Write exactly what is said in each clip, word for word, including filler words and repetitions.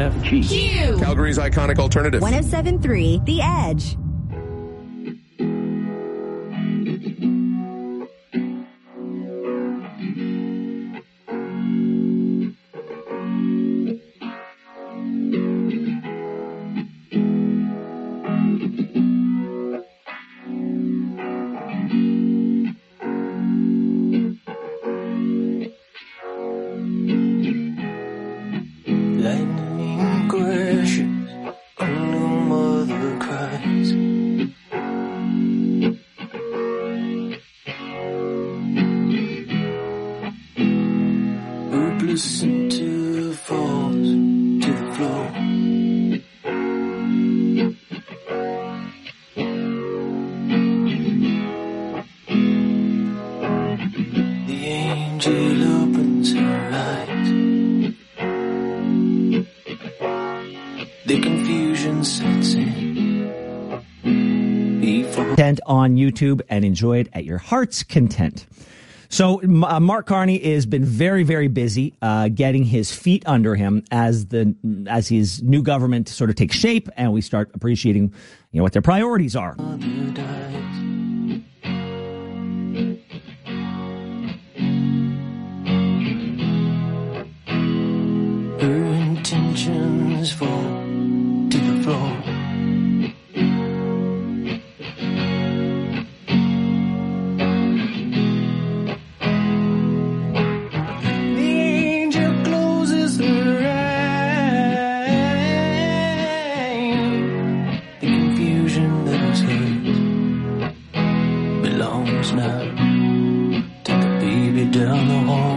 F G. Q. Calgary's iconic alternative. one oh seven point three The Edge. Lightning crashes, a new mother cries. Hopeless into falls to the floor. The angel opens her eyes. The confusion sets in. Content on YouTube and enjoy it at your heart's content. So uh, Mark Carney has been very, very busy uh, getting his feet under him as the as his new government sort of takes shape, and we start appreciating, you know, what their priorities are. Her intentions fall to the floor. The angel closes her eyes. The confusion that was hers belongs now to the baby down the hall.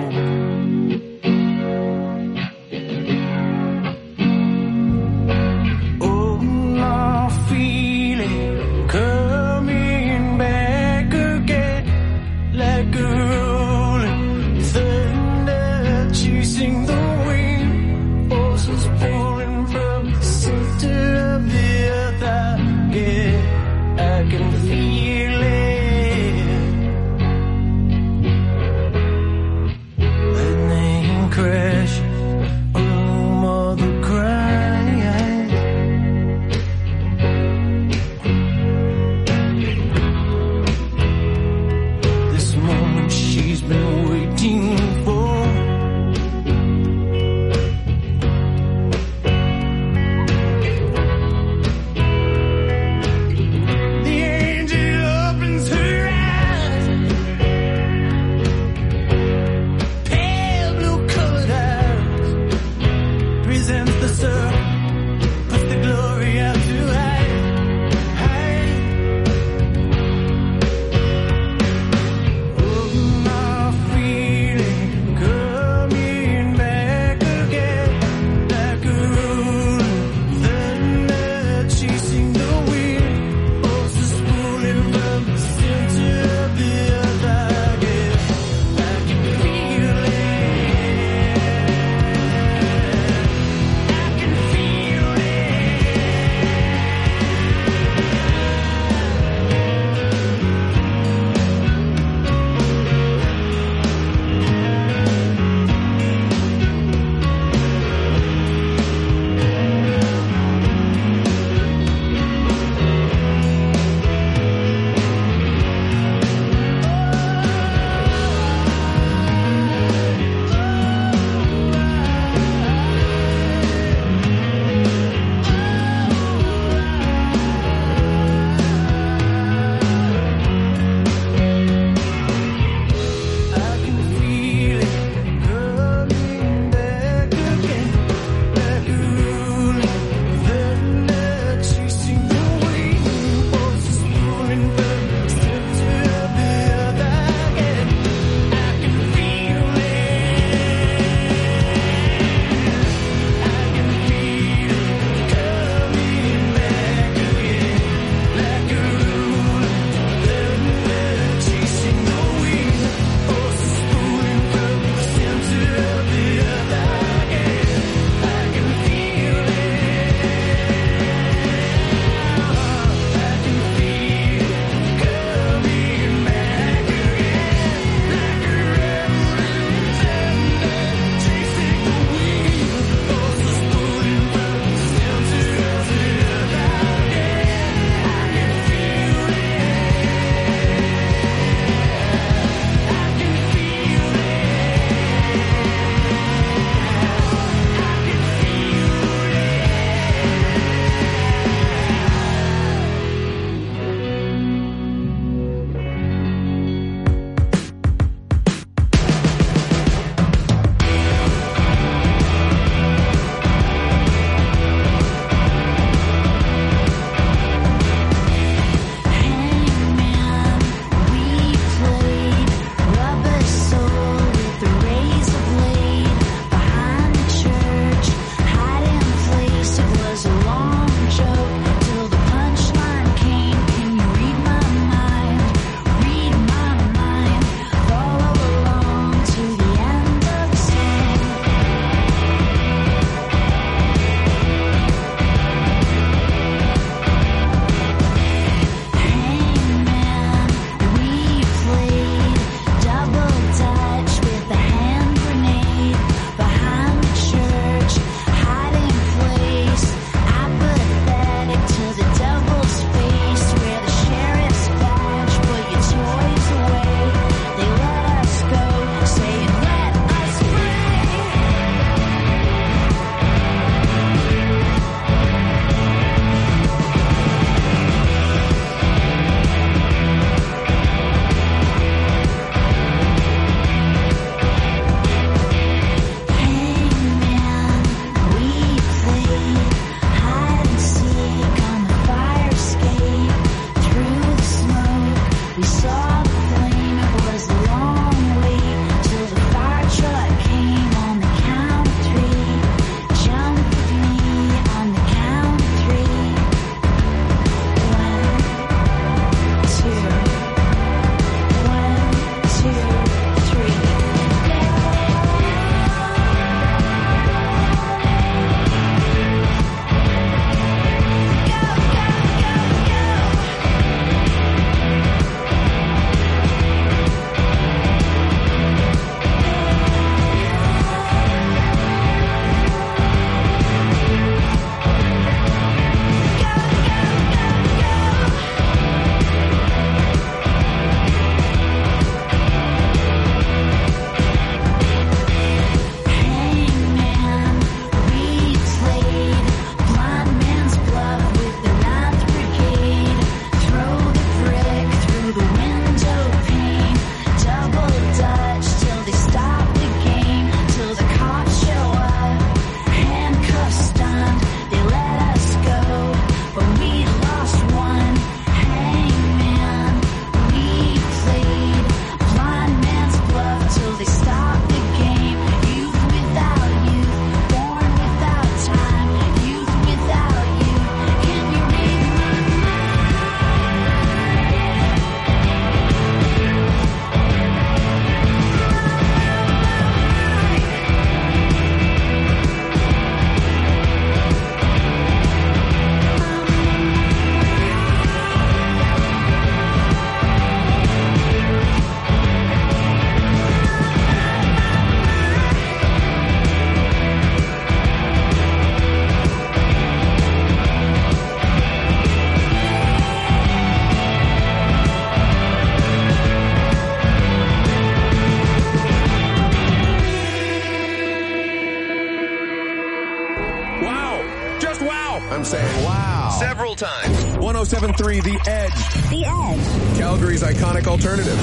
oh seven point three The Edge. The Edge. Calgary's iconic alternative.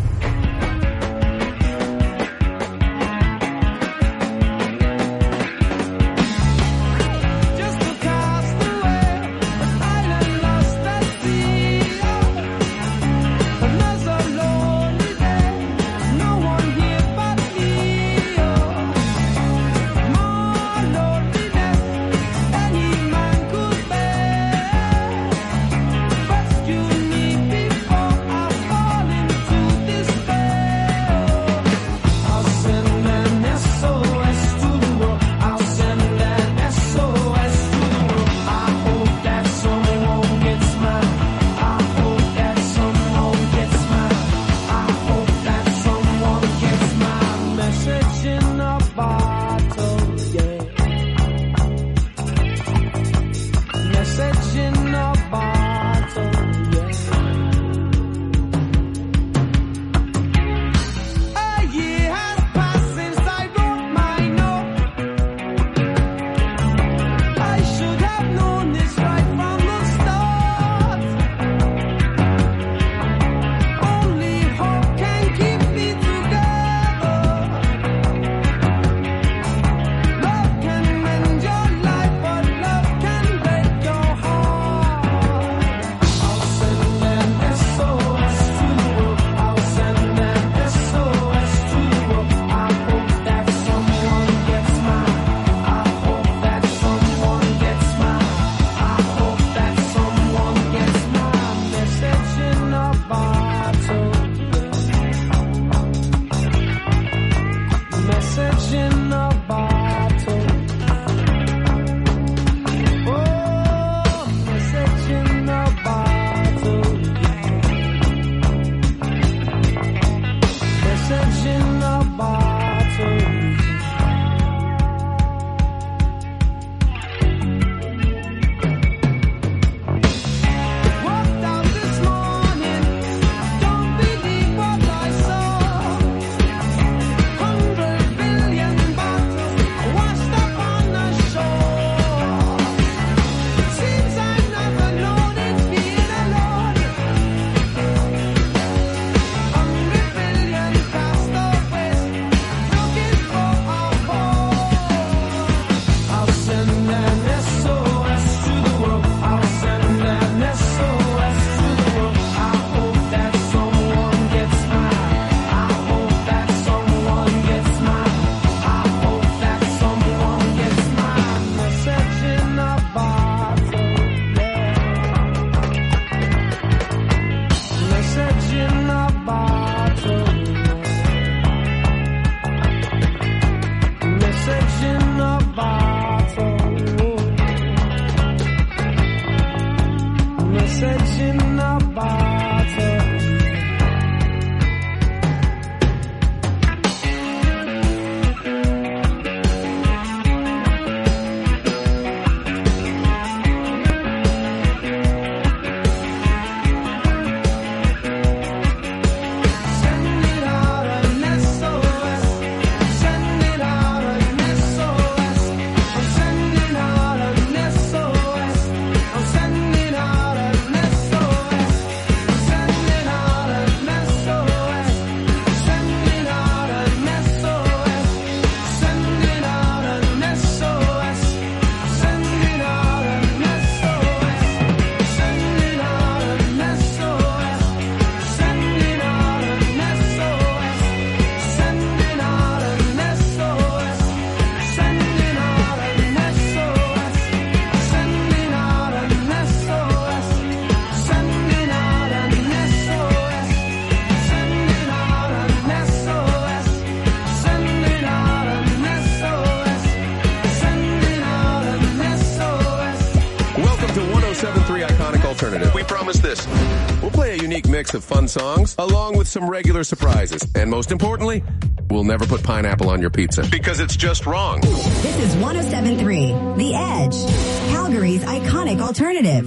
Alternative. We promise this. We'll play a unique mix of fun songs, along with some regular surprises. And most importantly, we'll never put pineapple on your pizza, because it's just wrong. This is one oh seven point three The Edge, Calgary's iconic alternative.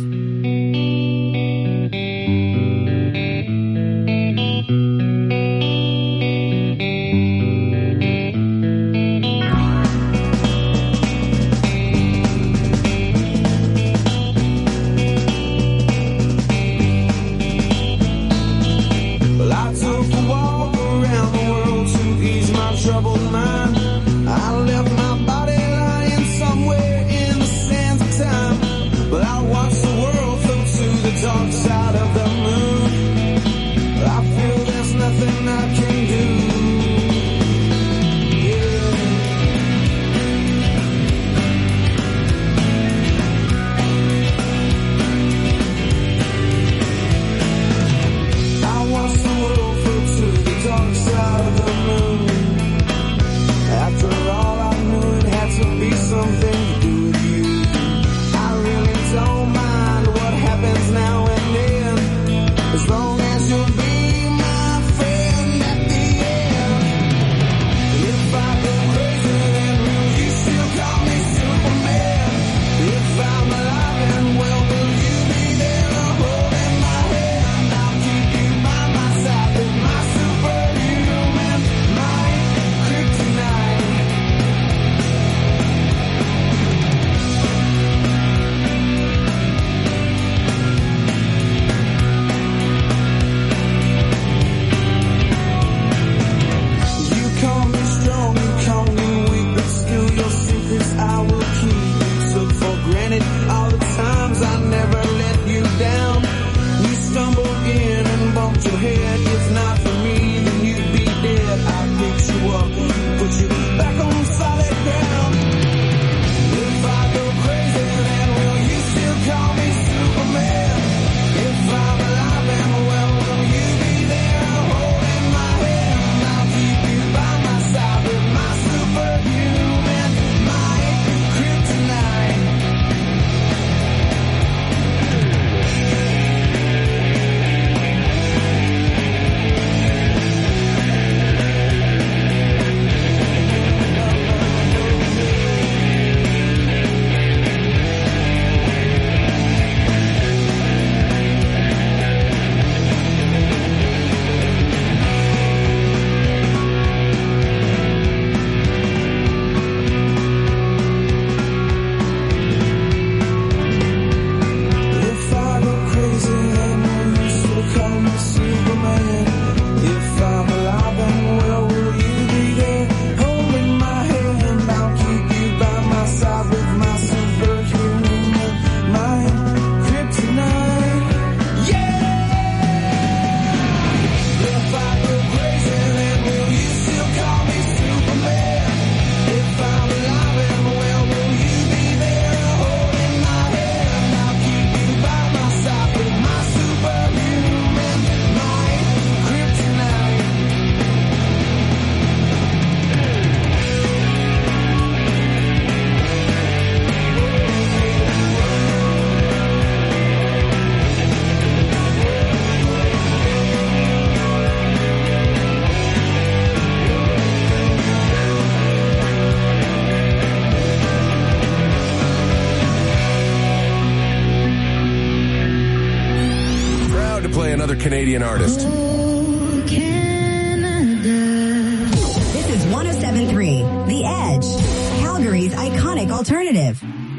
Canadian artist. Oh, Canada. This is one oh seven point three The Edge, Calgary's iconic alternative.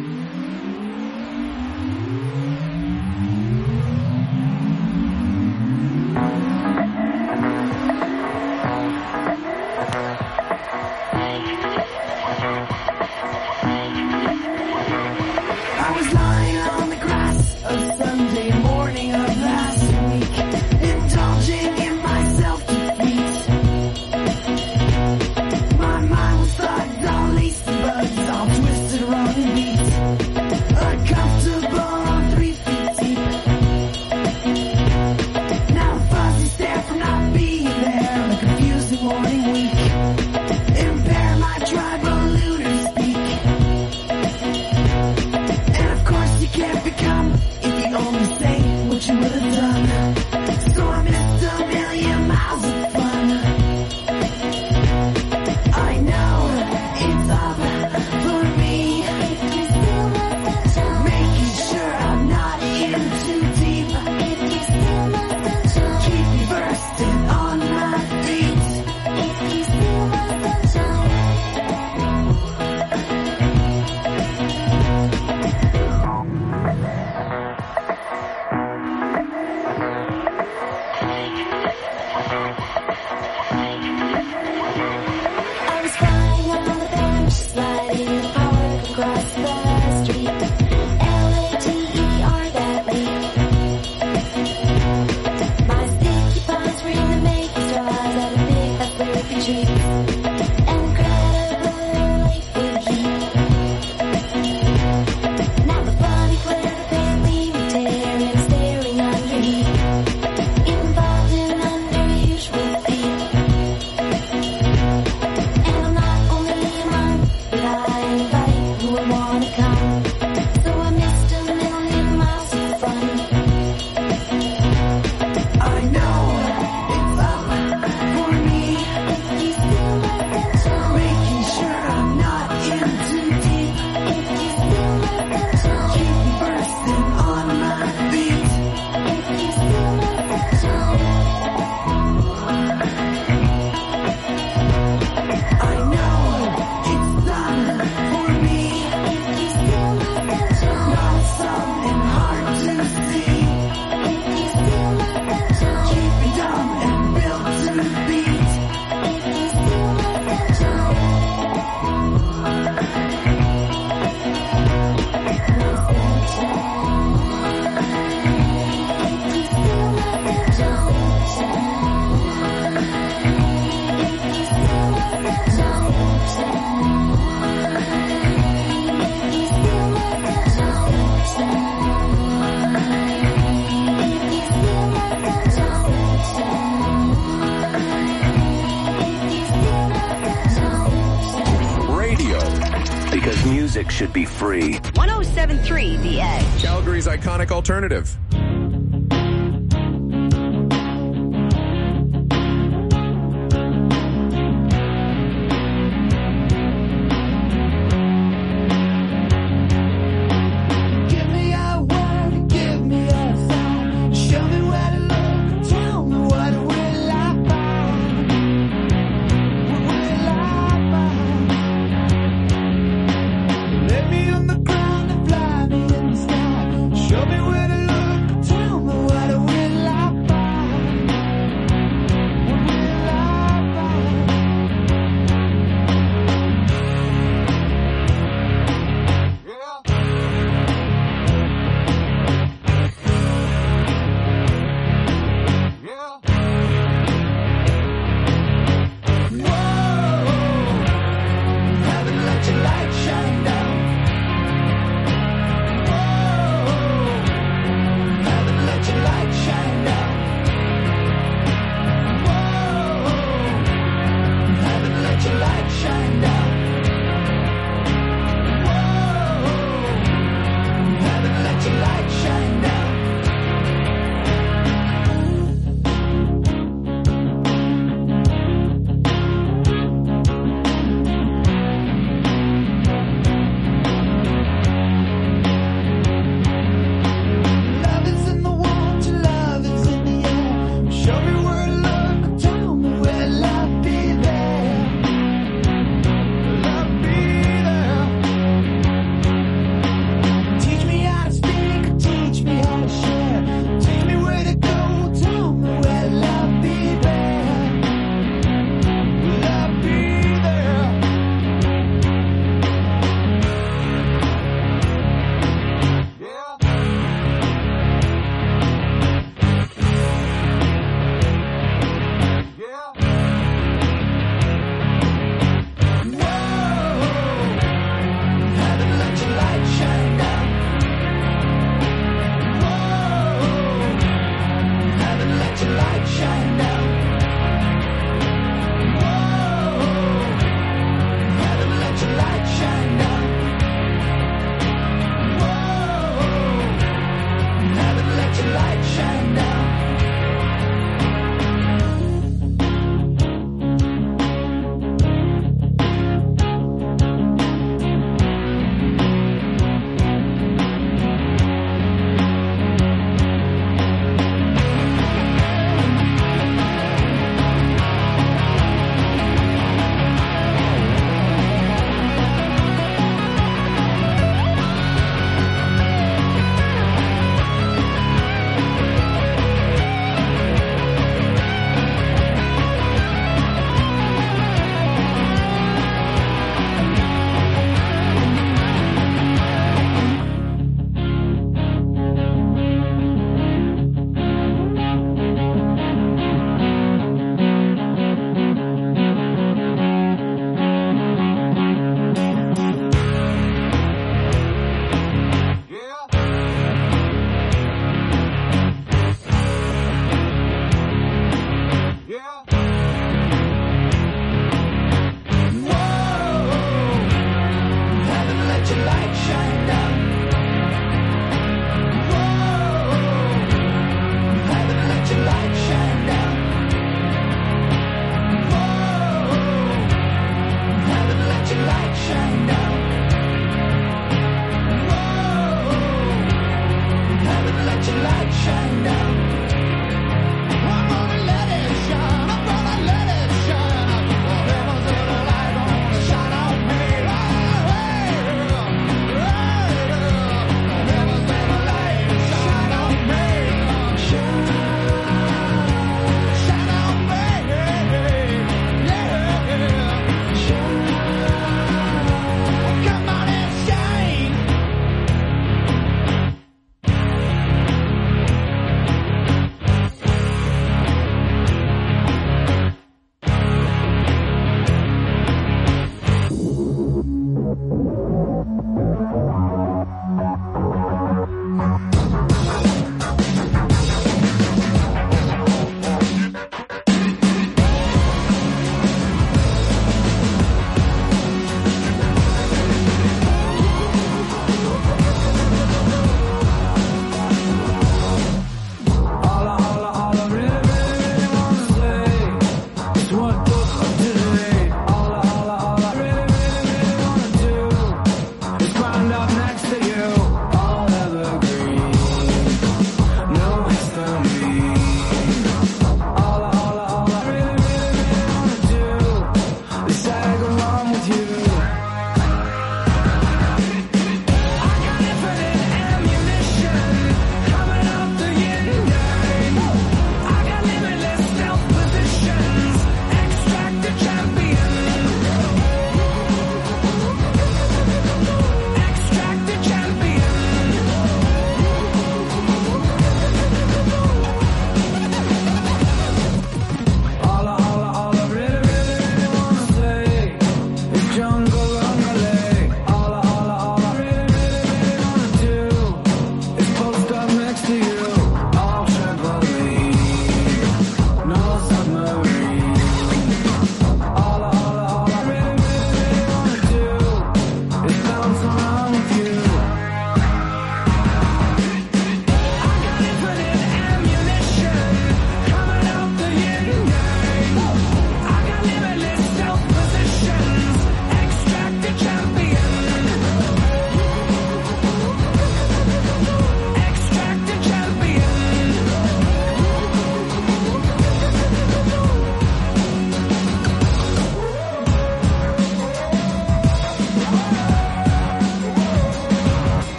I was lying on the grass a Sunday morning of last week, indulging in my self-defeat. My mind was fogged, all lacy buds, all twisted around and beat. Uncomfortable on three feet deep. Now I'm fuzzy, stare from not being there, on a confusing morning week. Impair my tribal lunar speak. And of course you can't become if you only say what you would have done. So I missed a million miles of fun. I know it's up for me, making sure I'm not in too deep. Keep me bursting on my feet. I was flying on the bench, sliding in park across the street. L A T E R that week. My sticky palms were in the making straws at a big athletic retreat. Incredible life with heat. Now the funny glare of family tearing, staring under heat. Involved in unusual feet. And I'm not only a mom, but I invite who would wanna come. So I missed a million miles of fun. I know it's up for me, making sure I'm not in too deep. Keep me bursting on my feet. I know it's done for me, not something hard to see. Keep me dumb and built to beat. Radio. Because music should be free. one oh seven point three The Edge. Calgary's iconic alternative. Give me a word, give me a song. Show me where to look, tell me what will I find. What will I find? Lay me on the ground and fly me in the sky. Show me where to look, light shine down. Whoa, heaven, let your light shine down. Whoa, heaven, let your light shine down.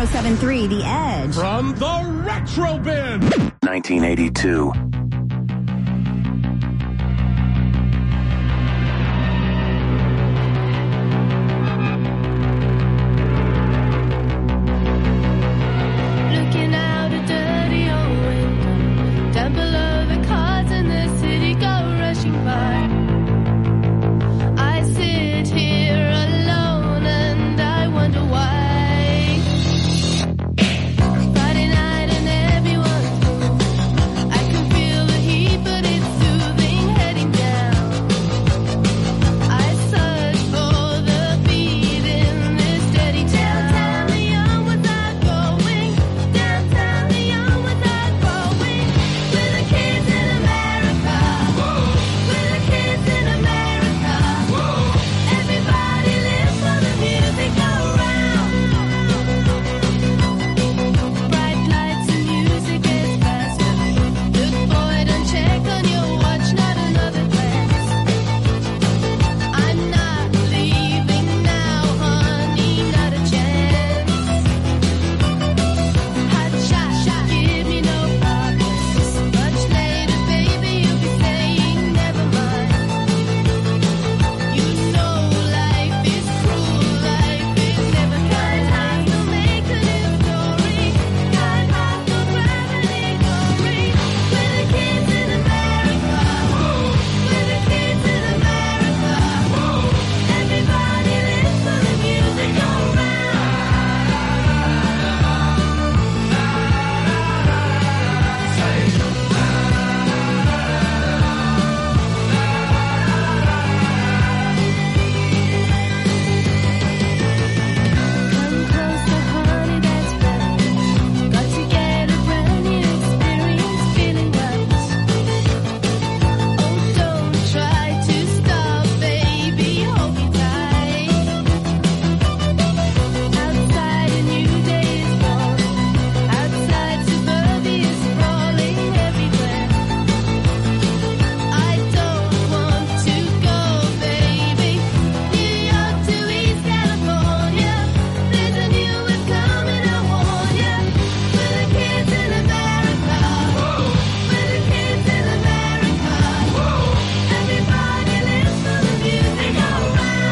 seven three The Edge. From the Retro Bin. nineteen eighty-two. Looking out a dirty old window, down below the cars in the city go rushing by. I sit here alone and I wonder why. Friday night and everyone's home. I can feel the heat, but it's soothing heading down. I search for the beat in this steady town. Downtown Leon was I going? Downtown Leon was I going? With the kids in America. With the kids in America. Everybody lives for the music around. Bright lights and music is faster. Look for it and check on your watch, not another glance. I'm not leaving now, honey, not a chance. Hot shot, shot, give me no problems. Much later, baby, you'll be saying never mind. You know life is cruel, life is never kind. Hostile, make a new story. Kind hostile, gravity glory. We're the kids in America. We're the kids in America. Everybody lives for the music around. Come closer, honey, that's right. Got to get a brand new experience, feeling right. Oh, don't try to stop, baby, hold me tight. Outside a new day is born. Outside suburbia is sprawling everywhere. I don't want to go, baby. New York to East California. There's a new wave coming, I warn ya. We're the kids in America. We're the kids in America. Everybody lives for the music around.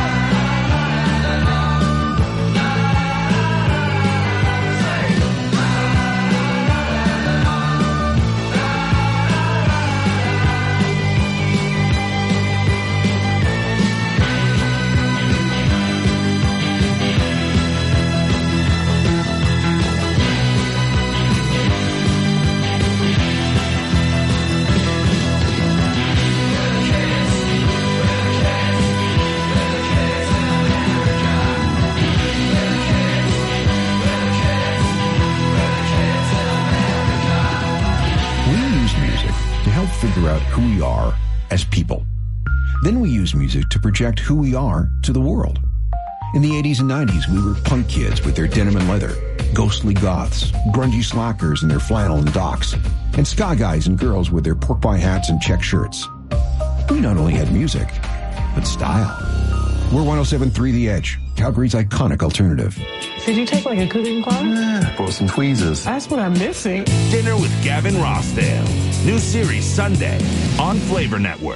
We use music to help figure out who we are as people. Then we use music to project who we are to the world. In the eighties and nineties, we were punk kids with their denim and leather, ghostly goths, grungy slackers in their flannel and docks, and ska guys and girls with their pork pie hats and check shirts. We not only had music, but style. We're one oh seven point three The Edge, Calgary's iconic alternative. Did you take like a cooking class? Yeah, pull some tweezers. That's what I'm missing. Dinner with Gavin Rossdale. New series Sunday on Flavor Network.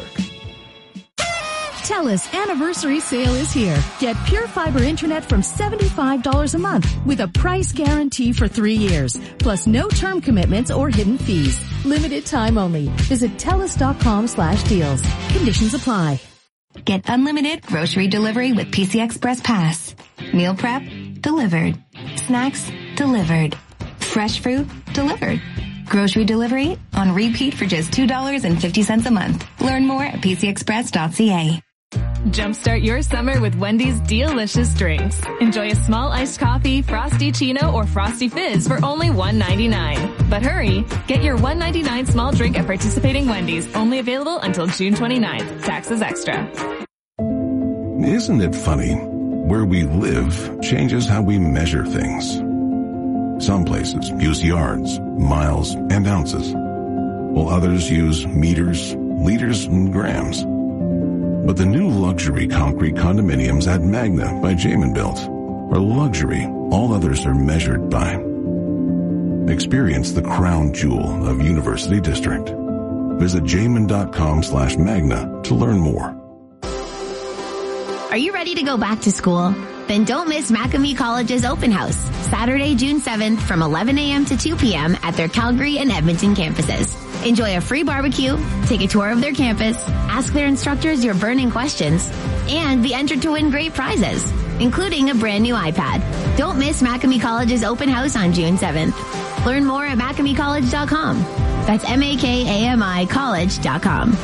TELUS anniversary sale is here. Get Pure Fiber Internet from seventy-five dollars a month with a price guarantee for three years, plus no term commitments or hidden fees. Limited time only. Visit TELUS.com slash deals. Conditions apply. Get unlimited grocery delivery with P C Express Pass. Meal prep, delivered. Snacks, delivered. Fresh fruit, delivered. Grocery delivery on repeat for just two dollars and fifty cents a month. Learn more at p c express dot c a. Jumpstart your summer with Wendy's delicious drinks. Enjoy a small iced coffee, Frosty Chino, or Frosty Fizz for only one ninety-nine. But hurry, get your one ninety-nine small drink at participating Wendy's, only available until June twenty-ninth. Taxes extra. Isn't it funny? Where we live changes how we measure things. Some places use yards, miles, and ounces, while others use meters, liters, and grams. But the new luxury concrete condominiums at Magna by Jamin Built or luxury all others are measured by. Experience the crown jewel of University District. Visit jamin.com slash magna to learn more. Are you ready to go back to school? Then don't miss Macamee College's open house, Saturday, June seventh from eleven a.m. to two p.m. at their Calgary and Edmonton campuses. Enjoy a free barbecue, take a tour of their campus, ask their instructors your burning questions, and be entered to win great prizes, including a brand new iPad. Don't miss Macamee College's open house on June seventh. Learn more at macamee college dot com. That's M A K A M I college dot com.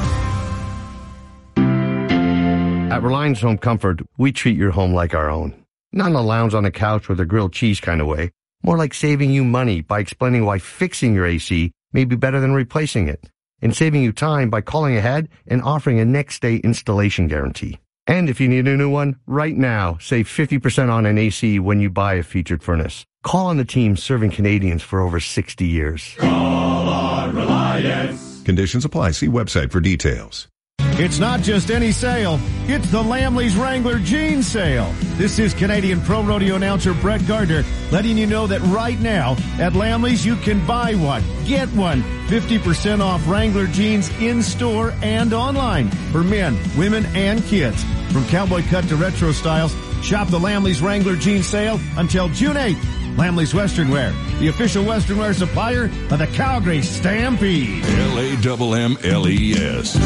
At Reliance Home Comfort, we treat your home like our own. Not in a lounge on the couch with a grilled cheese kind of way. More like saving you money by explaining why fixing your A C may be better than replacing it. And saving you time by calling ahead and offering a next-day installation guarantee. And if you need a new one, right now, save fifty percent on an A C when you buy a featured furnace. Call on the team serving Canadians for over sixty years. Call on Reliance. Conditions apply. See website for details. It's not just any sale. It's the Lamley's Wrangler Jeans Sale. This is Canadian Pro Rodeo announcer Brett Gardner letting you know that right now at Lamley's you can buy one, get one. fifty percent off Wrangler jeans in-store and online for men, women, and kids. From cowboy cut to retro styles, shop the Lamley's Wrangler Jeans Sale until June eighth. Lamley's Western Wear, the official Western Wear supplier of the Calgary Stampede. L A M M L E S.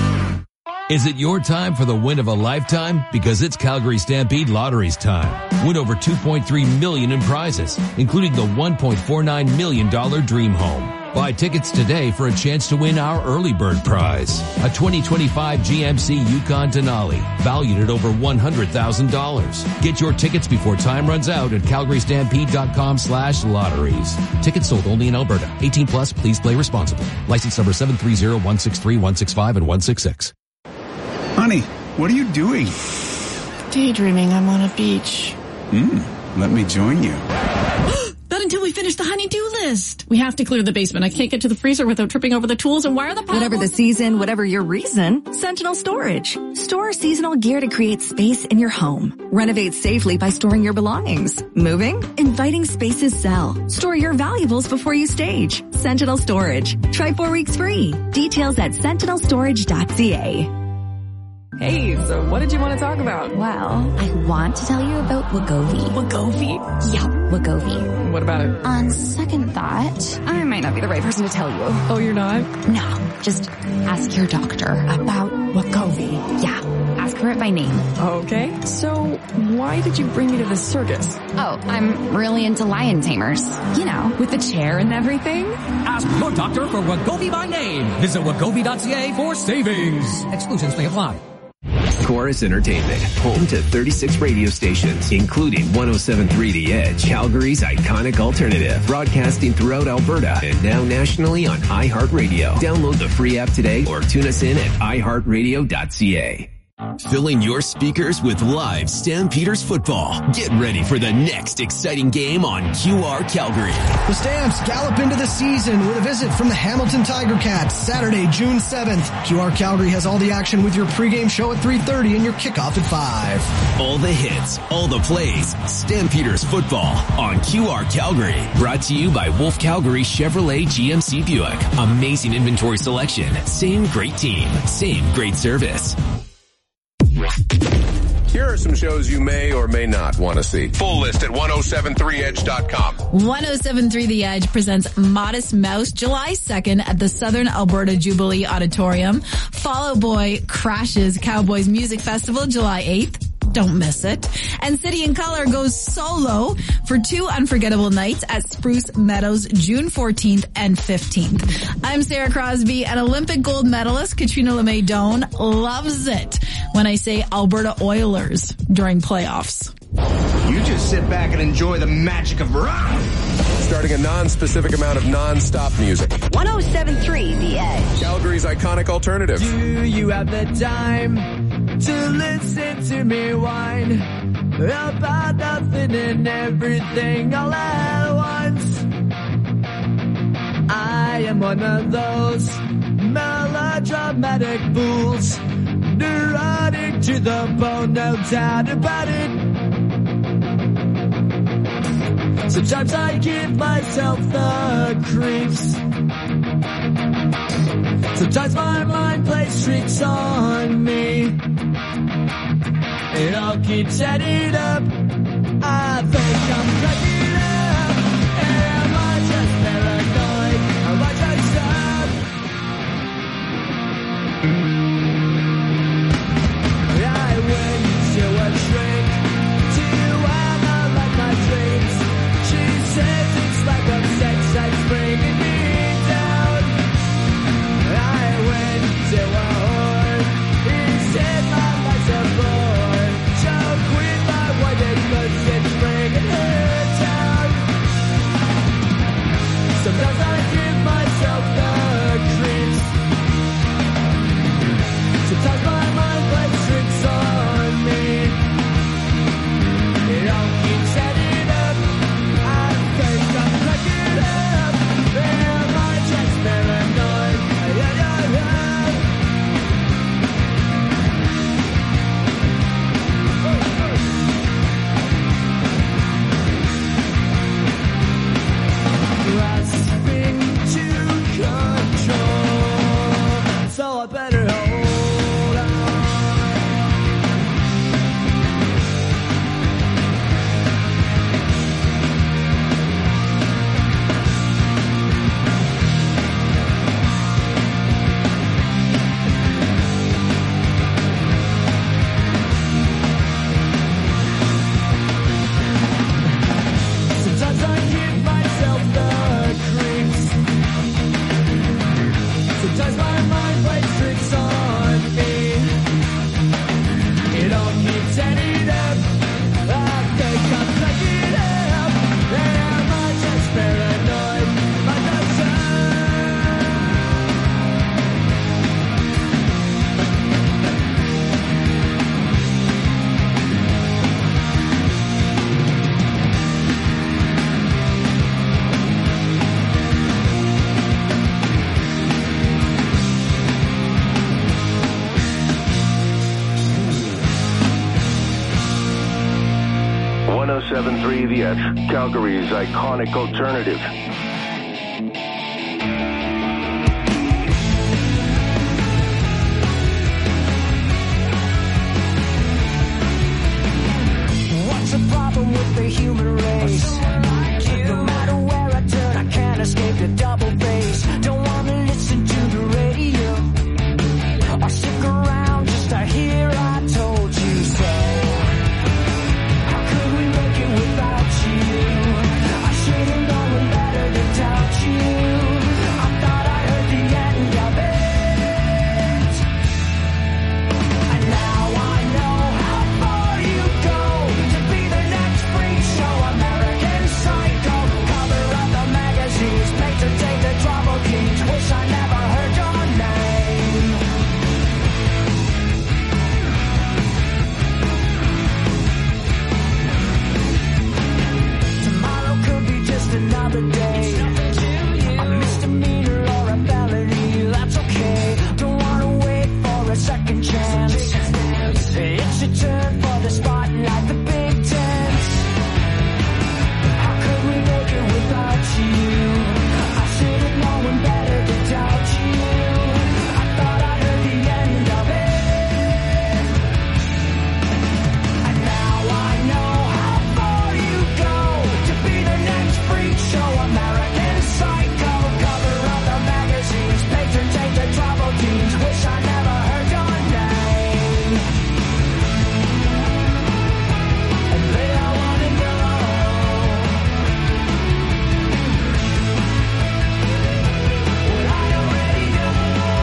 Is it your time for the win of a lifetime? Because it's Calgary Stampede Lottery's time. Win over two point three million dollars in prizes, including the one point four nine million dollars Dream Home. Buy tickets today for a chance to win our early bird prize, a twenty twenty-five G M C Yukon Denali, valued at over one hundred thousand dollars. Get your tickets before time runs out at calgarystampede.com slash lotteries. Tickets sold only in Alberta. eighteen plus, please play responsibly. License number seven three zero one six three one six five and one six six. Honey, what are you doing? Daydreaming. I'm on a beach. Hmm, let me join you. Not until we finish the honey-do list. We have to clear the basement. I can't get to the freezer without tripping over the tools and wire the power. Whatever the season, whatever your reason, Sentinel Storage. Store seasonal gear to create space in your home. Renovate safely by storing your belongings. Moving? Inviting spaces sell. Store your valuables before you stage. Sentinel Storage. Try four weeks free. Details at sentinel storage dot c a. Hey, so what did you want to talk about? Well, I want to tell you about Wegovy. Wegovy? Yeah, Wegovy. What about it? On second thought, I might not be the right person to tell you. Oh, you're not? No, just ask your doctor about Wegovy. Yeah, ask her it by name. Okay, so why did you bring me to the circus? Oh, I'm really into lion tamers. You know, with the chair and everything. Ask your doctor for Wegovy by name. Visit wegovy dot c a for savings. Exclusions may apply. Chorus Entertainment, home to thirty-six radio stations, including one oh seven point three The Edge, Calgary's iconic alternative, broadcasting throughout Alberta and now nationally on iHeartRadio. Download the free app today or tune us in at i heart radio dot c a. Filling your speakers with live Stampeders football. Get ready for the next exciting game on Q R Calgary. The Stamps gallop into the season with a visit from the Hamilton Tiger Cats, Saturday, June seventh. Q R Calgary has all the action with your pregame show at three thirty and your kickoff at five. All the hits, all the plays, Stampeders football on Q R Calgary. Brought to you by Wolf Calgary Chevrolet G M C Buick. Amazing inventory selection. Same great team. Same great service. Here are some shows you may or may not want to see. Full list at ten seventy-three edge dot com. ten seventy-three The Edge presents Modest Mouse July second at the Southern Alberta Jubilee Auditorium. Fall Out Boy crashes Cowboys Music Festival July eighth. Don't miss it. And City and Color goes solo for two unforgettable nights at Spruce Meadows, June fourteenth and fifteenth. I'm Sarah Crosby, and Olympic gold medalist Katrina LeMay Doan loves it when I say Alberta Oilers during playoffs. You just sit back and enjoy the magic of rock. Starting a non-specific amount of non-stop music. ten seventy-three The Edge. Calgary's iconic alternative. Do you have the time to listen to me whine about nothing and everything all at once? I am one of those melodramatic fools, neurotic to the bone, no doubt about it. Sometimes I give myself the creeps. Sometimes my mind plays tricks on me. It all keeps adding up. I think I'm cracking up. Am I just paranoid? Am I just up? I went to a shrink to analyze my dreams. She says it's like a sex that's bringing me down. I went to a whore. He said my life's a bore. Choke with my wife because it's bringing her down. Sometimes I give myself the creeps. Sometimes my mind plays tricks on me. It all keeps adding up. I think I'm cracking up. Am I just paranoid? Yeah, yeah, yeah. Grasping to control, so I better hold on. Sometimes I give myself the creeps. Sometimes my mind plays tricks on me. It all keeps adding up. I think I'm cracking up. Am I just paranoid? Am I just one oh seven point three The Edge, Calgary's iconic alternative. What's the problem with the human race? No matter where I turn, I can't escape the double bass. Don't wanna listen to the radio or stick around just to hear I told you so. How could we make it without you? I should've known better to doubt you. I thought I heard the end of it, and now I know how far you go to be the next freak show. American Psycho, cover of the magazines, patron take the trouble keys. Wish I never heard your name. Tomorrow could be just another day. A misdemeanor or a felony, that's okay. Don't wanna wait for a second chance. It's your turn for the spotlight, the big dance. How could we make it without you? I should've known better to doubt you. I thought I heard the end of it, and now I know how far you go to be the next freak show. American Psycho, cover of the magazines, patron take the trouble teams. Wish I never heard your name, and they all wanna know what I already know.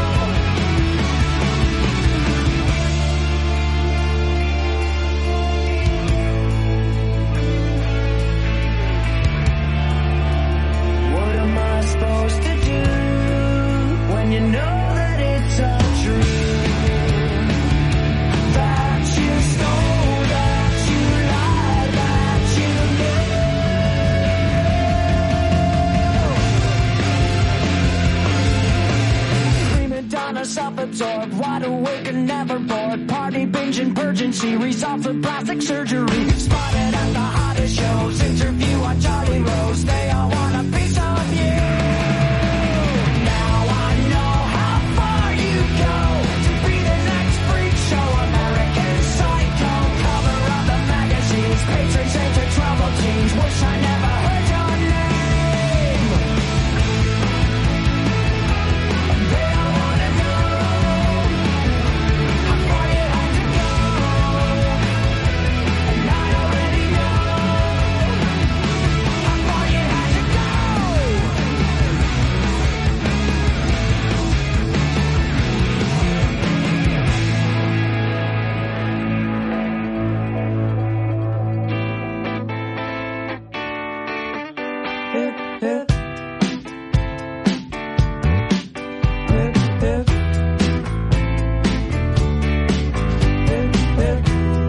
What am I supposed to do when you know that it's a dream? That you stole, that you lied, that you knew. Prima donna, self-absorbed, wide awake and never bored. Party binge and purgency, results of plastic surgery. Spotted at the hottest shows, interview a jolly roast, they all want a piece of you. Now I know how far you go to be the next freak show, American Psycho, cover of the magazines, patrons into troubled teens. Wish I never heard your name. They all wanna know how far you had to go, and I already know how far you had to go. Hip, hip. Hip, hip. Hip, hip.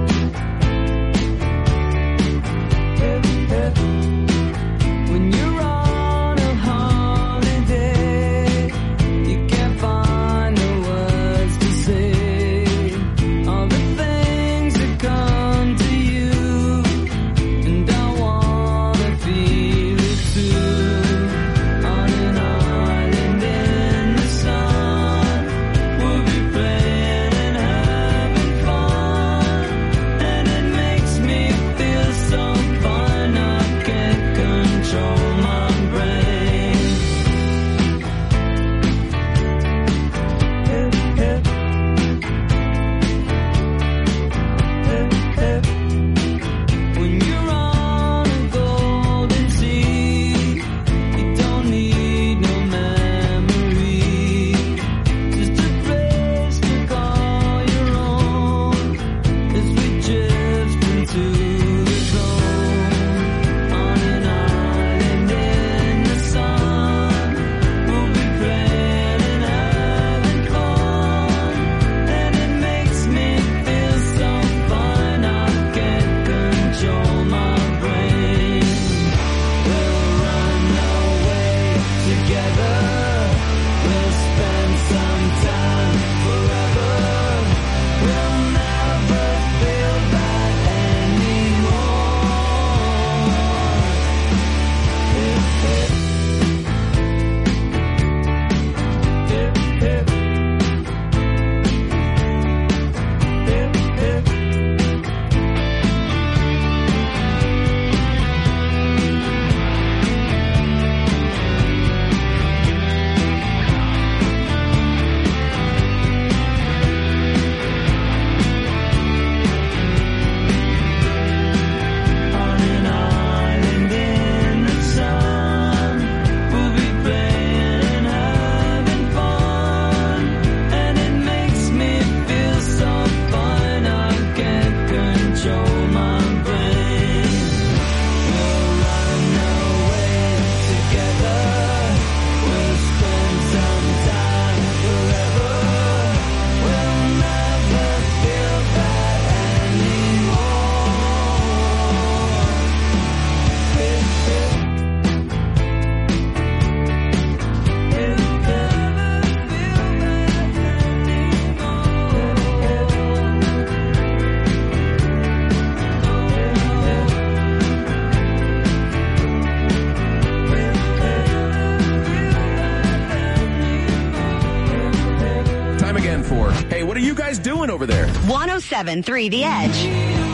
Hip, hip. When you're on a holiday, you can't find the words to say all the things that come to you, and I wanna feel it too. On an island in the sun, we'll be playing and having fun, and it makes me feel so fine I can't control my brain. Hip, hip. Hip, hip. When you're on a golden sea, you don't need no memory, just a place to call your own as we drift into the zone. On an island in the sun, we'll be playing and having fun, and it makes me feel so fine I can't control my brain. We'll run away together, we'll spend some time forever, we'll never feel that anymore. Hip, hip. Hip, hip. Hip, hip. On an island in the sun, we'll be playing and having fun, and it makes me feel so fine I can't control my brain. We'll run away together, we'll spend some time forever, we'll never feel that anymore. Hip, hip. Hip, hip. Time again for, hey, what are you guys doing over there? one oh seven point three The Edge.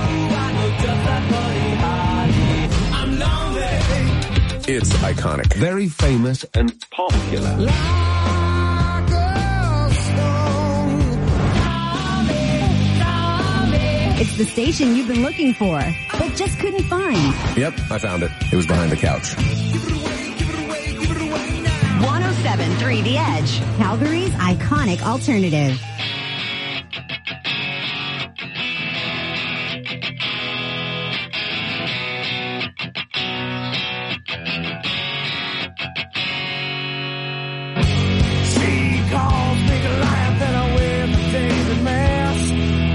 It's iconic. Very famous and popular. It's the station you've been looking for, but just couldn't find. Yep, I found it. It was behind the couch. one oh seven point three The Edge, Calgary's iconic alternative. She calls me Goliath and I wear my David mask.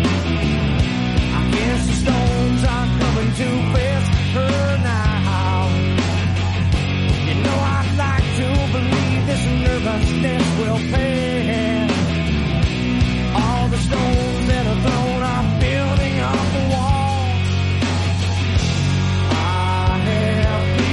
I guess the stones are coming to best her now. You know I'd like to believe this nervousness will pass. All the stones that are thrown are building up a wall. I have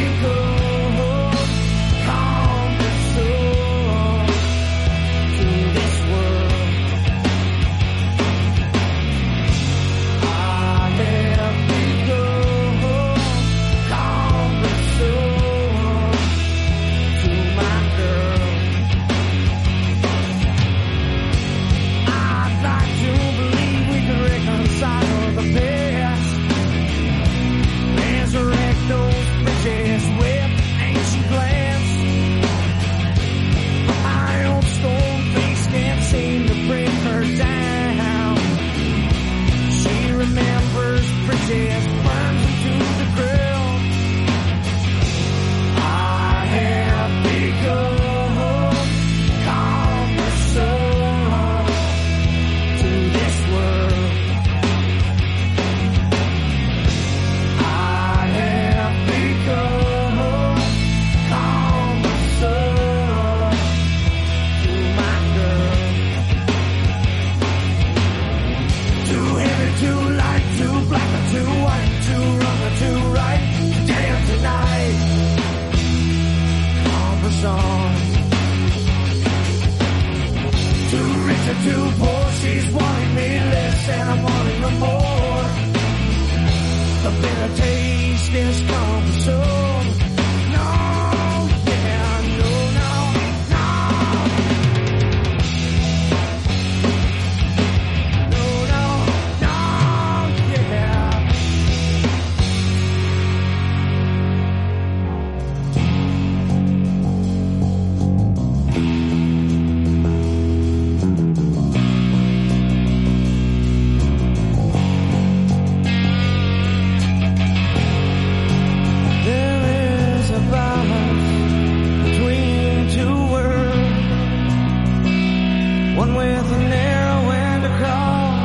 song. Too rich or too poor, she's wanting me less and I'm wanting her more. The bitter taste is come soon. No, yeah, no, no, no. No, no, no, yeah. One with a narrow end across,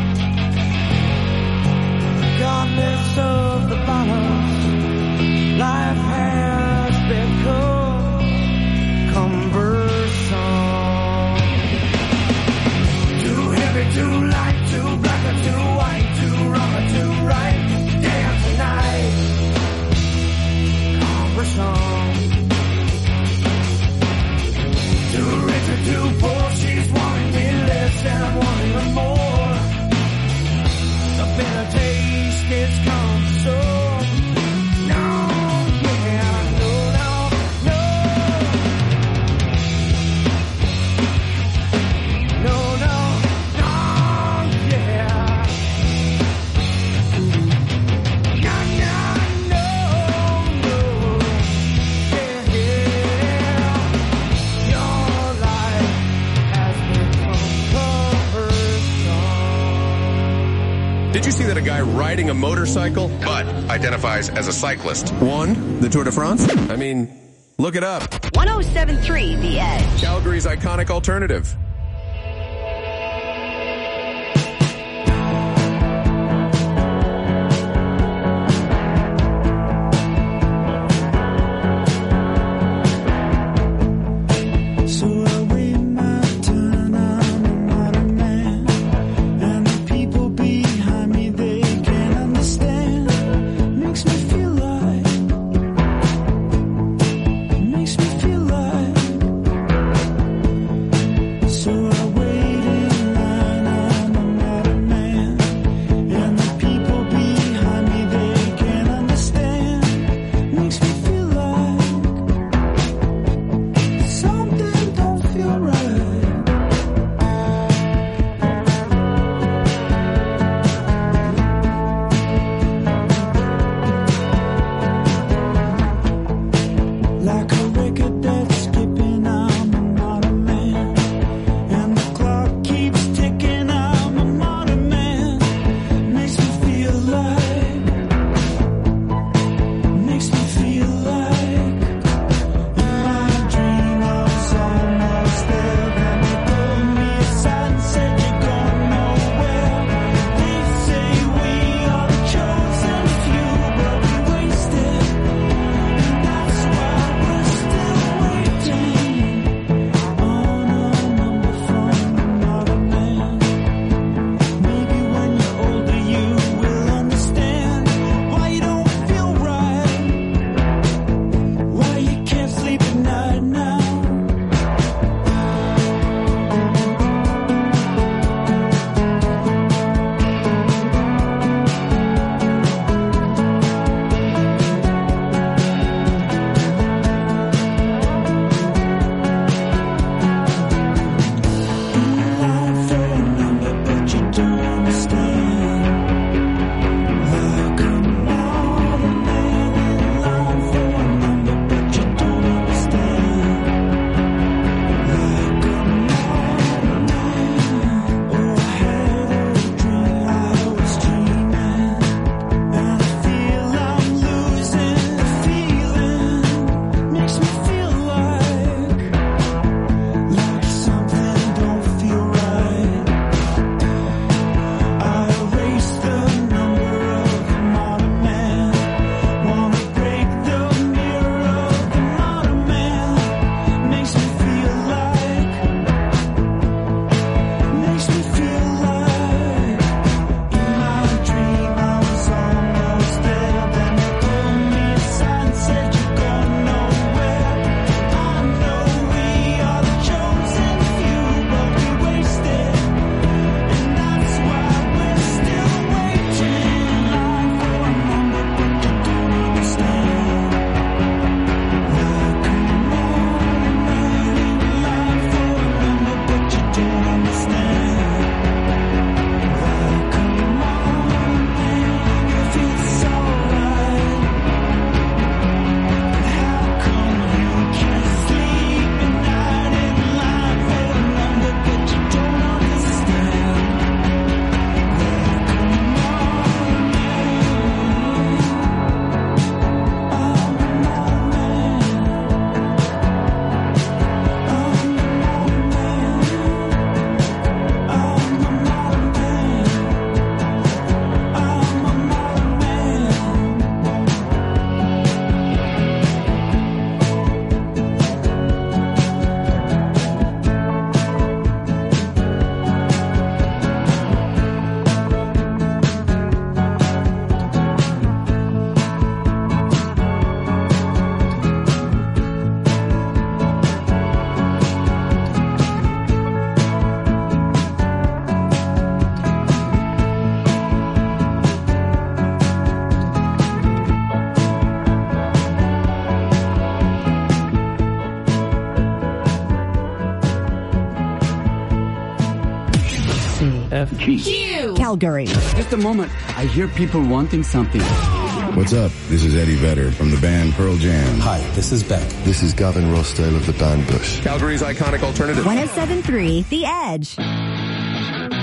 regardless of the balance, life has become cumbersome. Too heavy, too light, too black or too white, too wrong or too right, damn tonight, cumbersome. Too rich or too poor, she's wanting me less and I'm wanting her more. The bitter taste is come so. No, yeah, no, no, no. No, no, no, yeah. No, no, no, no. Yeah, yeah. Your life has become cumbersome. Did you see that a guy riding a motorcycle but identifies as a cyclist won the Tour de France? I mean, look it up. one oh seven point three The Edge. Calgary's iconic alternative. So I wait my turn, I'm a modern man, and the people behind me, they can't understand. Makes me feel like, makes me feel like F G. Q. Calgary. Just a moment. I hear people wanting something. What's up? This is Eddie Vedder from the band Pearl Jam. Hi, this is Beck. This is Gavin Rossdale of the band Bush. Calgary's iconic alternative. one oh seven point three The Edge.